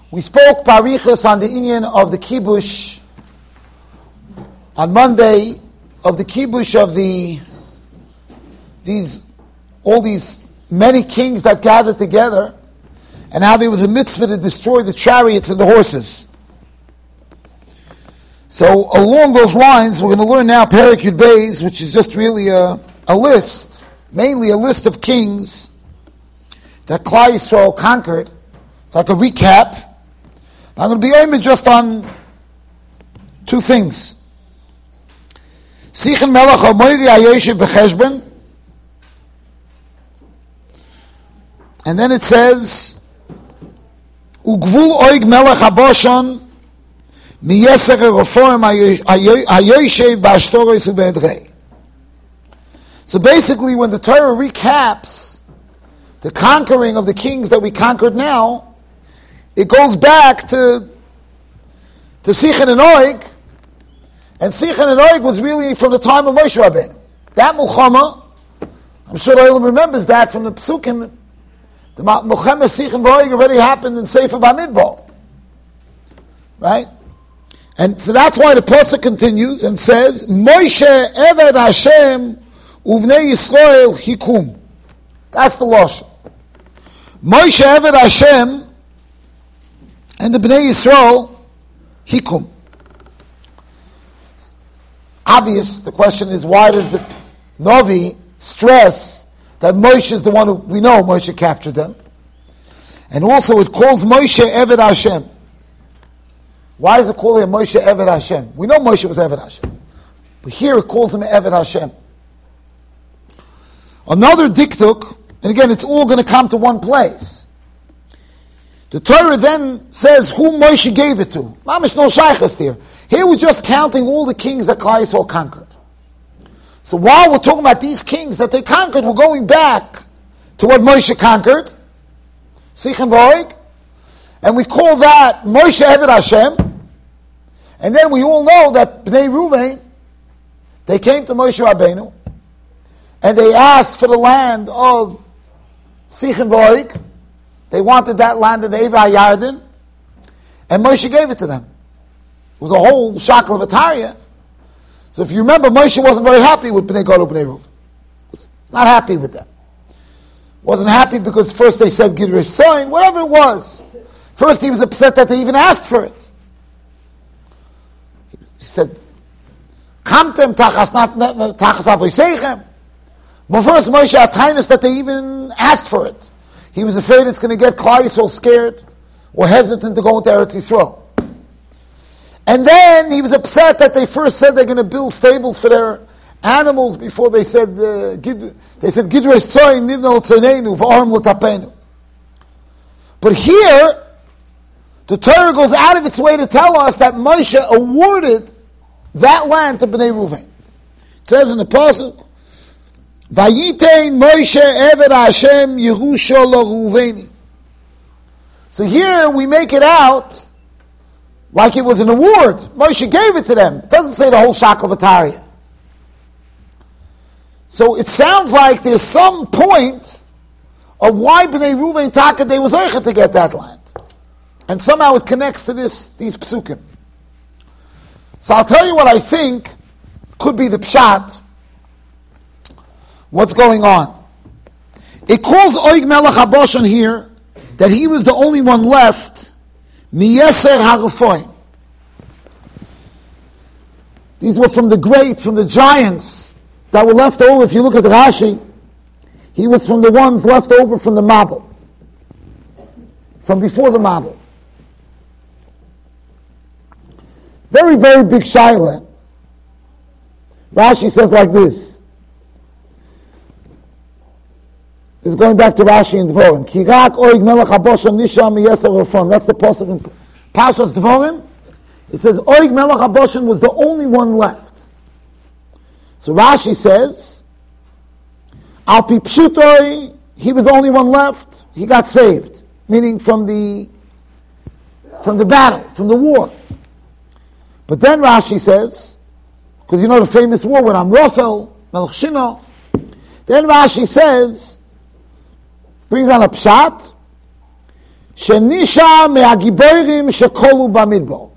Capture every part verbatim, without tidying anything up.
We spoke parichas on the inyan of the kibush on Monday, of the kibush of the these all these many kings that gathered together, and how there was a mitzvah to destroy the chariots and the horses. So along those lines, we're going to learn now Perek Yud Beis, which is just really a, a list, mainly a list of kings that Klal Yisrael conquered. It's like a recap. I'm going to be aiming just on two things. Sichon Melech HaMoiri HaYoshev B'Cheshbon, and then it says, Ugvul Oig Melech HaBoshan Miyeser HaReforim HaYoshev B'Ashtoros UBe'edrei. So basically, when the Torah recaps the conquering of the kings that we conquered now, it goes back to to Sichon and Og, and Sichon and Og was really from the time of Moshe Rabbeinu. That Mulchama, I'm sure Olam remembers that from the Psukim. The Mulchama Sichon and Og already happened in Sefer Bamidbar, right? And so that's why the pasuk continues and says, Moshe Eved Hashem Uvnei Yisrael Hikum. That's the lashon. Moshe Eved Hashem and the Bnei Yisrael Hikum. Obvious, the question is, why does the Novi stress that Moshe is the one who, we know Moshe captured them. And also it calls Moshe Eved Hashem. Why does it call him Moshe Eved Hashem? We know Moshe was Eved Hashem. But here it calls him Eved Hashem. Another diktuk, and again it's all going to come to one place. The Torah then says who Moshe gave it to. Mamish no shaychus here. Here we're just counting all the kings that Klal Yisrael conquered. So while we're talking about these kings that they conquered, we're going back to what Moshe conquered, Sichon v'Og, and we call that Moshe Eved Hashem. And then we all know that Bnei Ruvain, they came to Moshe Rabbeinu, and they asked for the land of Sichon v'Og. They wanted that land in the Eva Yarden, and Moshe gave it to them. It was a whole shackle of Ataria. So if you remember, Moshe wasn't very happy with Bnei Gad Bnei Reuven. Was not happy with them. Wasn't happy because first they said Gidrei Soin, whatever it was. First he was upset that they even asked for it. He said, Kamtem tachas avoseichem. But first Moshe had kindness that they even asked for it. He was afraid it's going to get Klal Yisrael scared or hesitant to go into Eretz Yisrael. And then he was upset that they first said they're going to build stables for their animals before they said uh, Gid, they said Gidrei Soin nivnei l'tzoneinu v'arim l'tapenu. But here, the Torah goes out of its way to tell us that Moshe awarded that land to Bnei Ruvain. It says in the pasuk, Vayitein Moshe Eved Hashem Yerusha lo Ruvaini. So here we make it out like it was an award. Moshe gave it to them. It doesn't say the whole shackle of Ataria. So it sounds like there's some point of why Bnei Ruvain Taka they was oichet to get that land. And somehow it connects to this, these psukim. So I'll tell you what I think could be the pshat. What's going on? It calls Oig Melech HaBoshan here that he was the only one left. Miyeser HaReforim. These were from the great, from the giants that were left over. If you look at Rashi, he was from the ones left over from the Mabul, from before the Mabul. Very, very big shaila. Rashi says like this. This is going back to Rashi and Dvorim. Kirak Oig Melech HaBoshan Nisham Miyeser HaReforim. That's the pasuk in Pashas Dvorim. It says Oig Melech HaBoshan was the only one left. So Rashi says, Al Pi Pshutoi, he was the only one left. He got saved, meaning from the from the battle, from the war. But then Rashi says, because you know the famous war with Amrophel, Melech Shino. Then Rashi says, brings on a pshat, shenisha me'agiborim shekolu b'midbar.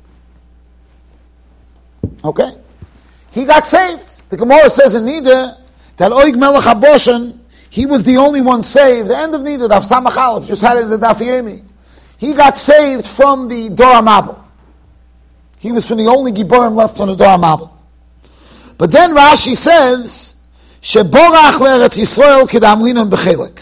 Okay? He got saved. The Gemara says in Nida that Oig Melech HaBoshen, he was the only one saved. The end of Nida, Daf Samach Aleph, just had it in the Daf Yomi. He got saved from the Dor HaMabul. He was from the only Giborim left from the Dor HaMabul. But then Rashi says, Sheborach le'eretz Yisrael kedamrinon b'chelik.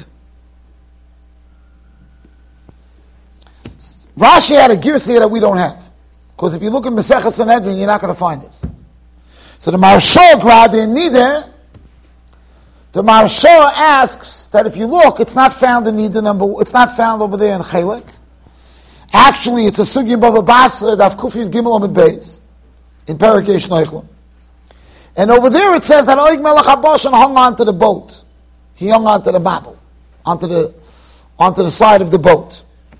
Rashi had a girsa that we don't have. Because if you look in Masechah Sanhedrin, you're not going to find this. So the Maharsha grad in Nida, the Maharsha asks that if you look, it's not found in Nida number, it's not found over there in Chelik. Actually, it's a Sugya Bava Basra, Daf Kufiyud Gimel Amid Beis, in Parakesh Noichlam. And over there it says that Oig Melech HaBoshen hung onto the boat. He hung onto the Babel, onto the, onto the side of the boat.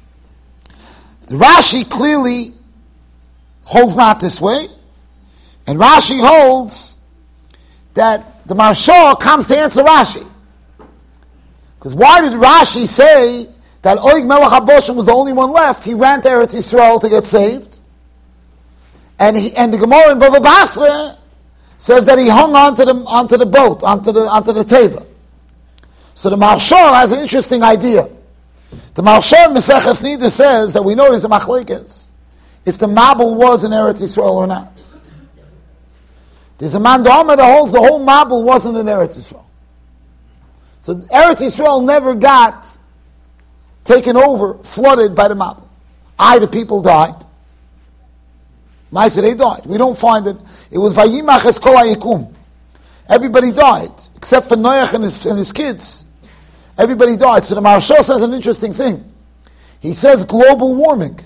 The Rashi clearly holds not this way, and Rashi holds that the Maharsha comes to answer Rashi. Because why did Rashi say that Oig Melech HaBoshen was the only one left? He ran to Eretz Yisrael to get saved. And he, and the Gemara in Bava Basra says that he hung onto the, onto the boat, onto the, onto the teva. So the Maharsha has an interesting idea. The Maharsha in Maseches Nida says that we know there's a machlekes if the Mabul was in Eretz Yisrael or not. There's a man that holds the whole Mabul wasn't in Eretz Yisrael. So Eretz Yisrael never got taken over, flooded by the Mabul. I, the people died. Maisa, they died. We don't find that it was Vayimach es kol hayikum. Everybody died, except for Noach and his, and his kids. Everybody died. So the Maharsha says an interesting thing. He says global warming.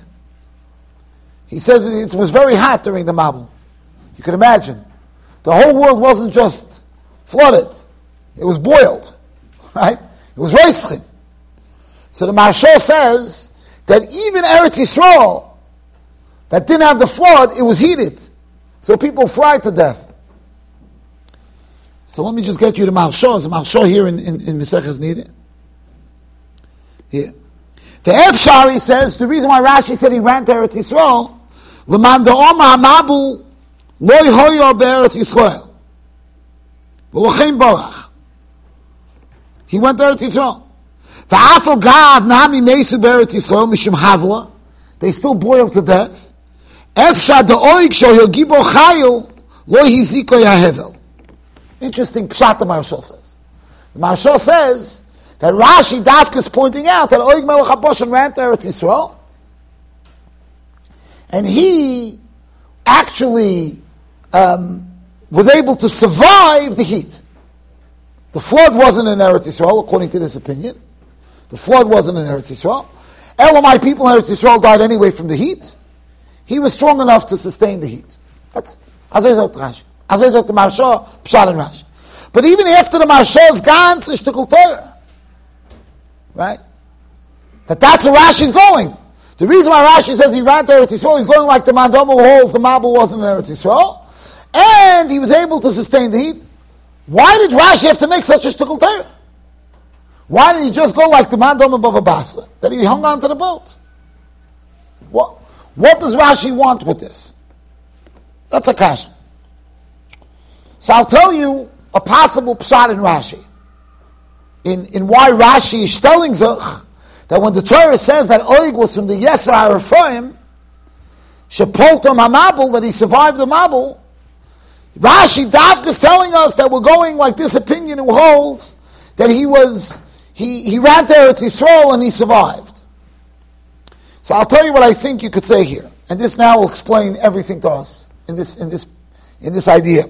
He says it was very hot during the Mabul. You can imagine. The whole world wasn't just flooded. It was boiled. Right? It was reischin. So the Maharsha says that even Eretz Yisrael, that didn't have the flood, it was heated. So people fried to death. So let me just get you to Maharsha. There's a Maharsha here in, in, in Maseches Nida. Here. The Efshari says, the reason why Rashi said he ran to Eretz Yisrael, L'man da'oma ha'mabul lo hoyo be'eretz Yisrael. V'lochem barach. He went to Eretz Yisrael. V'afal gav nami meisu be'eretz Yisrael mishum havla. They still boiled to death. Efshad da'oig shoyo gibo chayil lo hiziko yahevel. Interesting pshat the Maharsha says. The Maharsha says that Rashi Dafka is pointing out that Oig Melech HaBoshen ran to Eretz Yisrael, and he actually um, was able to survive the heat. The flood wasn't in Eretz Yisrael, according to this opinion. The flood wasn't in Eretz Yisrael. Elamite people in Eretz Yisrael died anyway from the heat. He was strong enough to sustain the heat. That's Azay Zot Rashi. Azay Zot the Maharsha, Pshat and Rashi. But even after the Maharsha is gone, it's Shtikul Torah. Right? That that's where Rashi's going. The reason why Rashi says he ran to Eretz Yisrael, he's going like the Mandama who holds the Mabul wasn't in Eretz Yisrael, and he was able to sustain the heat. Why did Rashi have to make such a shtikul Torah? Why didn't he just go like the Mandama Bava Basra, that he hung on to the boat? What, what does Rashi want with this? That's a kasha. So I'll tell you a possible pshat in Rashi. In, in why Rashi is telling Zach that when the Torah says that Oig was from the Yeser HaRephaim, Shepoltom HaMabul, that he survived the Mabul, Rashi Dafka is telling us that we're going like this opinion who holds that he was, he, he ran to Eretz Yisrael and he survived. So I'll tell you what I think you could say here, and this now will explain everything to us in this, in this, in this idea.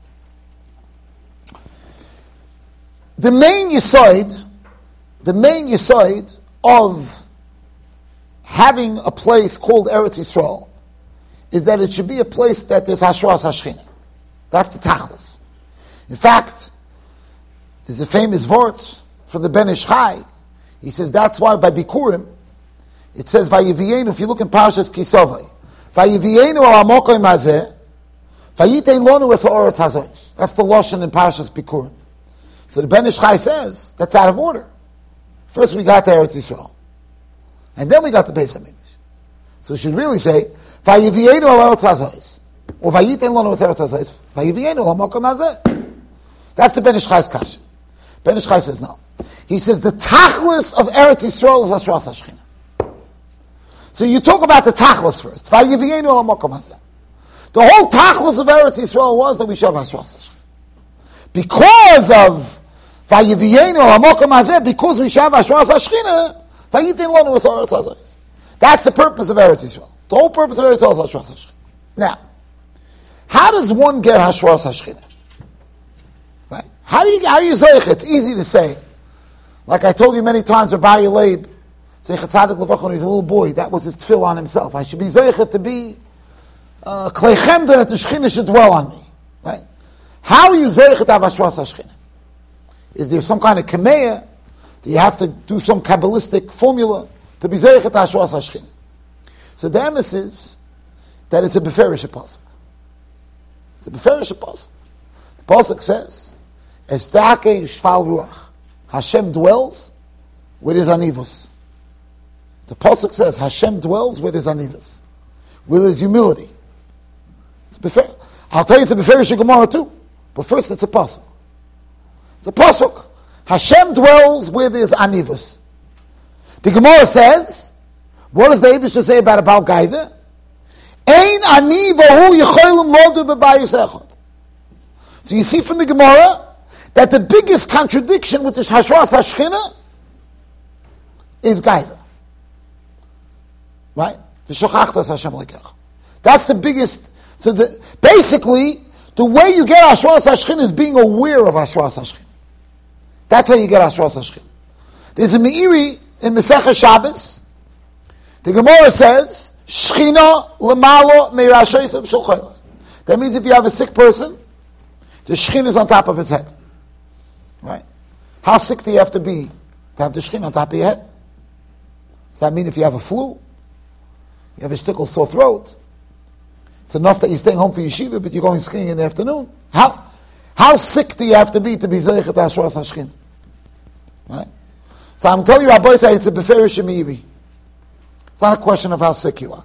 The main yesod, the main yesod of having a place called Eretz Yisrael is that it should be a place that there's Hashras Hashchina. That's the tachlis. In fact, there's a famous vort from the Ben Ish Chai. He says that's why by Bikurim it says Vayivienu. If you look in Parshas Kisavai, Vayivienu al Amokoim Hazeh, Vayitein Lonu es Ha'oretz Hazois. That's the lashon in Parshas Bikurim. So the Ben Ish Chai says that's out of order. First we got to Eretz Yisrael. And then we got the Beis HaMikdash. So we should really say, Vayivienu al Eretz Hazayis. Or Vayiten lo Eretz Hazayis. Vayivienu al Mokom Hazeh. That's the Ben Ish Chai's kasha. Ben Ish Chai says no. He says the tachlis of Eretz Yisrael is Hashras HaShechina. So you talk about the tachlis first. Vayivienu al Mokom Hazeh. The whole tachlis of Eretz Yisrael was that we should have Hashras HaShechina. Because of Vayivienu al Mokom Hazeh, because we should have Hashras HaShechina, Vayiten lo Eretz Hazayis. That's the purpose of Eretz Yisrael. The whole purpose of Eretz Yisrael is Hashras HaShechina. Now, how does one get Hashras HaShechina? Right? How do you how you zeich? It's easy to say. Like I told you many times, Rabbi Leib, Zeichet Tzadik Levrach, when he was a little boy, that was his tefillah on himself. I should be zeichet to be uh, kleichem that the Shechina should dwell on me. Right? How are you zeichet to have Hashras HaShechina? Is there some kind of kameya? Do you have to do some kabbalistic formula to be zeichet to Hashras HaShechina? So the emes is that it's a beferish apostle. It's a beferish apostle. The pasuk says, "Estake yishval ruach." Hashem dwells with his anivus. The pasuk says, "Hashem dwells with his anivus," with his humility. It's beferish. I'll tell you, it's a beferish Gemara too. But first, it's a pasuk. It's a pasuk. Hashem dwells with his anivus. The Gemara says, what does the Eibush say about a Baal Gaiva? Ein ani v'hu yicholim lodu b'bayis echad. So you see from the Gemara that the biggest contradiction with the Hashras HaShechina is Gaiva. Right? The Shachachtas Hashem Lekecha. That's the biggest. So the, basically, the way you get Hashras HaShechina is being aware of Hashras HaShechina. That's how you get Hashras HaShechina. There's a Meiri in Masechah Shabbos. The Gemara says, Shechina lemalo meirashosav shulchayla. That means if you have a sick person, the Shechina is on top of his head. Right? How sick do you have to be to have the Shechina on top of your head? Does that mean if you have a flu, you have a shtickle sore throat, it's enough that you're staying home for yeshiva, but you're going skiing in the afternoon? How how sick do you have to be to be zeichet Hashras HaShechina? Right? So I'm telling you, Rabbi say it's a beferish meiri. It's not a question of how sick you are.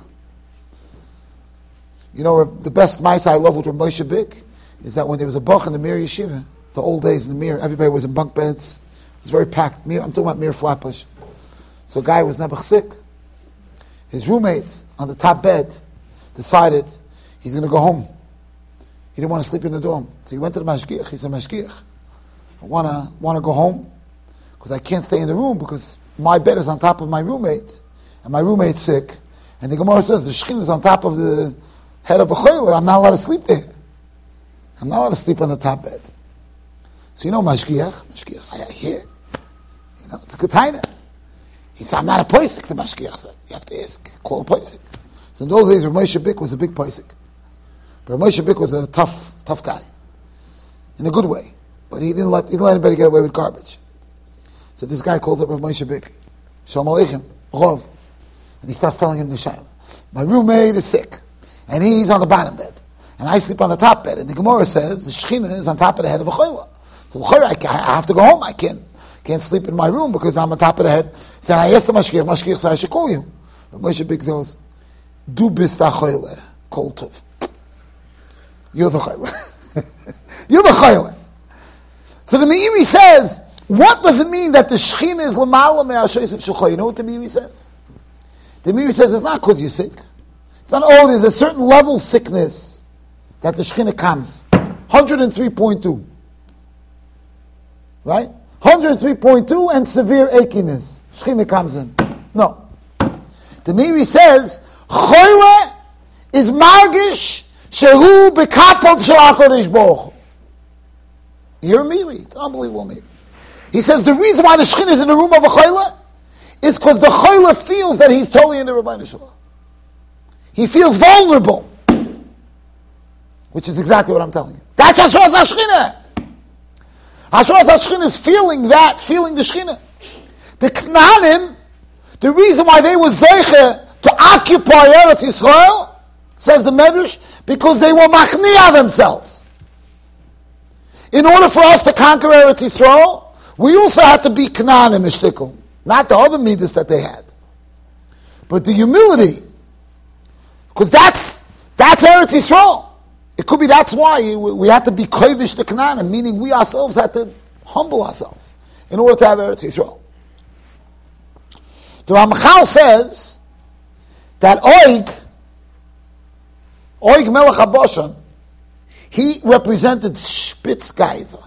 You know, the best mice I love with Rav Moshe Bik is that when there was a bach in the Mir Yeshiva, the old days in the Mir, everybody was in bunk beds. It was very packed. Mir, I'm talking about Mir Flatbush. So a guy was never sick. His roommate on the top bed decided he's going to go home. He didn't want to sleep in the dorm. So he went to the mashgiach. He said, Mashgiach, I want to want to go home because I can't stay in the room because my bed is on top of my roommate. And my roommate's sick, and the Gemara says the Shechina is on top of the head of a choyle. I'm not allowed to sleep there. I'm not allowed to sleep on the top bed. So you know, Mashgiach, Mashgiach, I hear. You know, it's a good taina. He said, I'm not a poisik, the Mashgiach said. You have to ask, call a poisik. So in those days, Rav Moshe Bik was a big poisik. But Rav Moshe Bik was a tough, tough guy. In a good way. But he didn't let, he didn't let anybody get away with garbage. So this guy calls up Rav Moshe Bik. Shalom Aleichem, Rov. And he starts telling him the shayla. My roommate is sick, and he's on the bottom bed, and I sleep on the top bed. And the Gemara says the Shechina is on top of the head of a choila. So I have to go home. I can't can't sleep in my room because I'm on top of the head. So I asked the mashgiach. Mashgiach said I should call you. But Moshe Bik says, "Du bist a choila, kol tov." You're the choila. You're the choila. So the Meiri says, what does it mean that the Shechina is lemala me'ashosav shulchayla? You know what the Meiri says? The Meiri says it's not because you're sick. It's not, oh, there's a certain level of sickness that the Shechina comes. one hundred three point two. Right? one hundred three point two and severe achiness. Shechina comes in. No. The Meiri says, Choyle is margish shehu bekapov shel HaKadosh Baruch Hu. You're a Meiri. It's an unbelievable Meiri. He says the reason why the Shechina is in the room of a Choyle is because the Choyle feels that he's totally in the Rebbeinu Shalom. He feels vulnerable. Which is exactly what I'm telling you. That's Hashras HaShechina. Hashras HaShechina is feeling that, feeling the Shechina. The Knanim, the reason why they were Zeiche to occupy Eretz Yisrael, says the Medrash, because they were Machniah themselves. In order for us to conquer Eretz Yisrael, we also had to be Knanim Mishtikul. Not the other midas that they had. but the humility, because that's that's Eretz Yisrael. It could be that's why we had to be kovish to Canaan, meaning we ourselves had to humble ourselves in order to have Eretz Yisrael. The Ramchal says that Og, Og Melech HaBashan, he represented Spitzgaiva.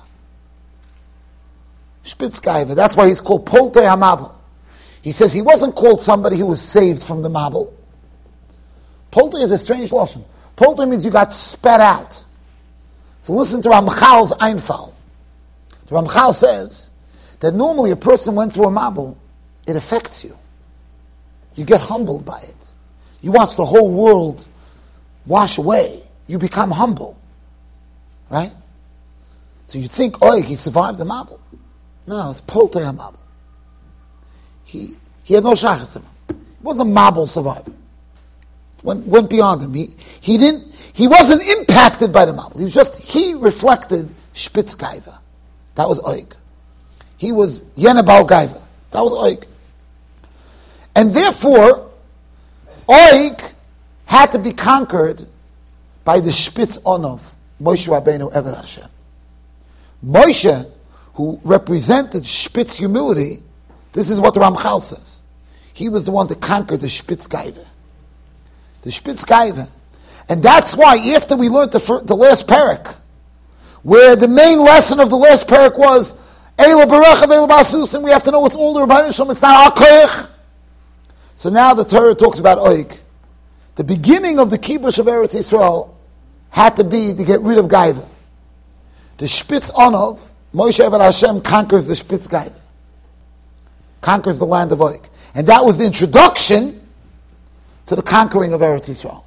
Spitzgaiva. That's why he's called Poltei HaMabel. He says he wasn't called somebody who was saved from the Mabel. Poltei is a strange lashon. Poltei means you got spat out. So listen to Ramchal's Einfall. The Ramchal says that normally a person went through a Mabel, it affects you. You get humbled by it. You watch the whole world wash away. You become humble. Right? So you think, oh, he survived the Mabel. No, it's Poltei HaMabel. He he had no shachas to him. He wasn't a Mabel survivor. Went, went beyond him. He, he didn't he wasn't impacted by the Mabel. He was just he reflected Spitzgaiva. That was Og. He was Yenabal Gaiva. That was Og. And therefore, Og had to be conquered by the Spitz Onov, Moshe Rabbeinu Eved Hashem. Moshe, who represented Spitz humility, this is what the Ramchal says. He was the one to conquer the Spitzgaiva. The Spitzgaiva. And that's why after we learned the, first, the last parak, where the main lesson of the last parak was Eila Barecha Ve'eila Basusim, we have to know what's all the Rebbeinu Shalom, it's not our koyach. So now the Torah talks about Og. The beginning of the kibush of Eretz Yisrael had to be to get rid of Gaiva. The Spitz Onov, Moshe Eved Hashem conquers the Spitz Gaiva. Conquers the land of Og. And that was the introduction to the conquering of Eretz Yisrael.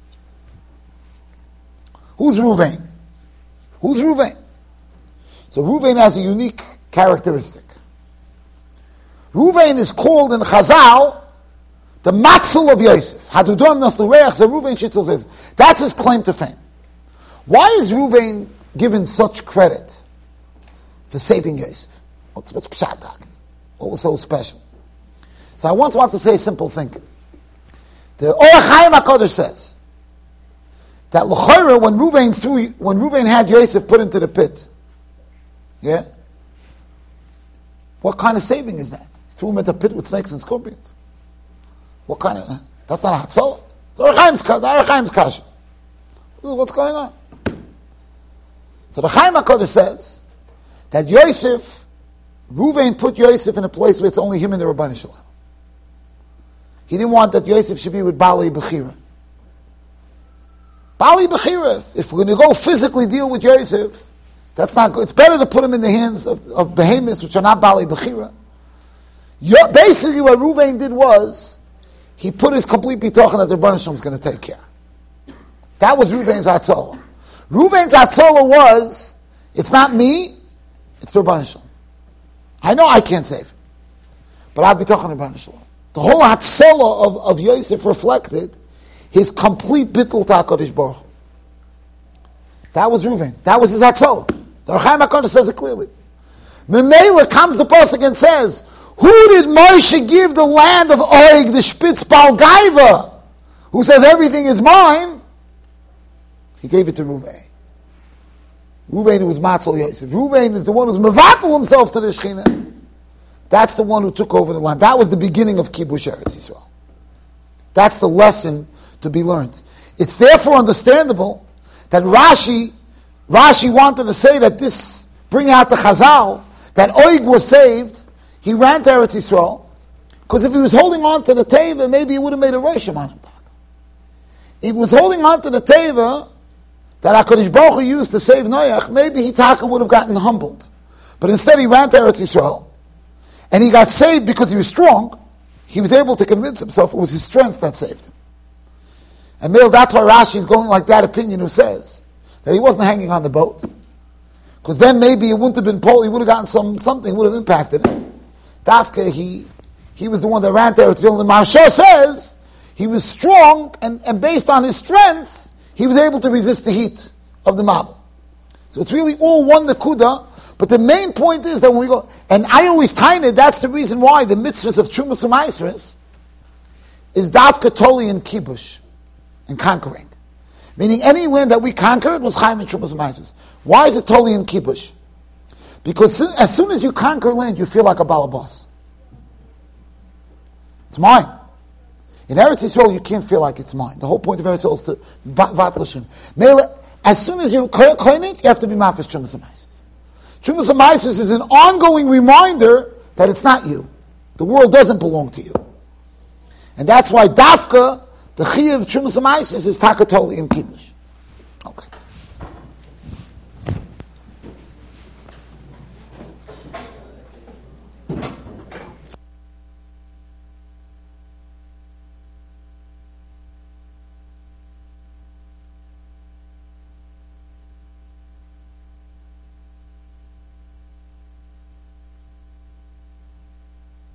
Who's Ruvain? Who's Ruvain? So Ruvain has a unique characteristic. Ruvain is called in Chazal the Matzel of Yosef. Hadudom Naslu Reach the Ruvain Shitzel says. That's his claim to fame. Why is Ruvain given such credit for saving Yosef? What's what's Pshatak? What was so special? So I once want to say a simple thing. The Orach Chaim HaKadosh says that l'chayra when Ruvain threw when Ruvain had Yosef put into the pit, yeah, what kind of saving is that? He threw him into the pit with snakes and scorpions. What kind of? That's not a hatzalah. It's Orach Chaim's kasha. What's going on? So the Chaim HaKadosh says that Yosef, Ruvain put Yosef in a place where it's only him and the Rebbeinu Shalom. He didn't want that Yosef should be with Bali Bechira. Bali Bechira, if we're going to go physically deal with Yosef, that's not good. It's better to put him in the hands of, of behemoths, which are not Bali Bechira. Yo, basically what Ruvain did was, he put his complete bitachon that the Rebbeinu Shalom was going to take care. That was Ruvain's Hatzalah. Ruvain's Hatzalah was, it's not me, it's the Rebbeinu Shalom. I know I can't save him, but I'll be talking to Rebbeinu Shalom. The whole Hatzalah of, of Yosef reflected his complete bittul to HaKadosh Baruch Hu. That was Ruvain. That was his Hatzalah. The Orach Chaim HaKadosh says it clearly. Memela comes the pasuk and says, who did Moshe give the land of Og, the Spitz Bal Gaiva, who says everything is mine? He gave it to Ruvain. Ruvain was Matzel Yosef. Ruvain is the one who's mevatel himself to the Shekhinah. That's the one who took over the land. That was the beginning of Kibush Eretz Yisrael. That's the lesson to be learned. It's therefore understandable that Rashi, Rashi wanted to say that this, bring out the Chazal, that Og was saved, he ran to Eretz Yisrael, because if he was holding on to the Teva, maybe he would have made a Reshim on him. If he was holding on to the Teva that HaKadosh Baruch Hu used to save Noach, maybe he taka would have gotten humbled. But instead he ran to Eretz Yisrael, and he got saved because he was strong. He was able to convince himself it was his strength that saved him. And Mel, that's why Rashi is going like that opinion who says that he wasn't hanging on the boat. Because then maybe it wouldn't have been Paul, he would have gotten some something, would have impacted him. Dafka, he he was the one that ran there. It's the only Maharsha says he was strong, and, and based on his strength, he was able to resist the heat of the Mabel. So it's really all one Nakuda. But the main point is that when we go, and I always tie it, that's the reason why the mitzvahs of Trumas and Maasros, is dafka toli in kibush, and conquering. Meaning any land that we conquered was chayim and trumas ma'asos. Why is it toli in kibush? Because as soon as you conquer land, you feel like a balabas. It's mine. In Eretz Yisrael, you can't feel like it's mine. The whole point of Eretz Yisrael is to vat l'shun. As soon as you coin it, you have to be mafresh trumas ma'asos. Trumas ma'asos is an ongoing reminder that it's not you. The world doesn't belong to you. And that's why dafka, the chiyuv of trumas ma'asos is takatoli and kibush. Okay.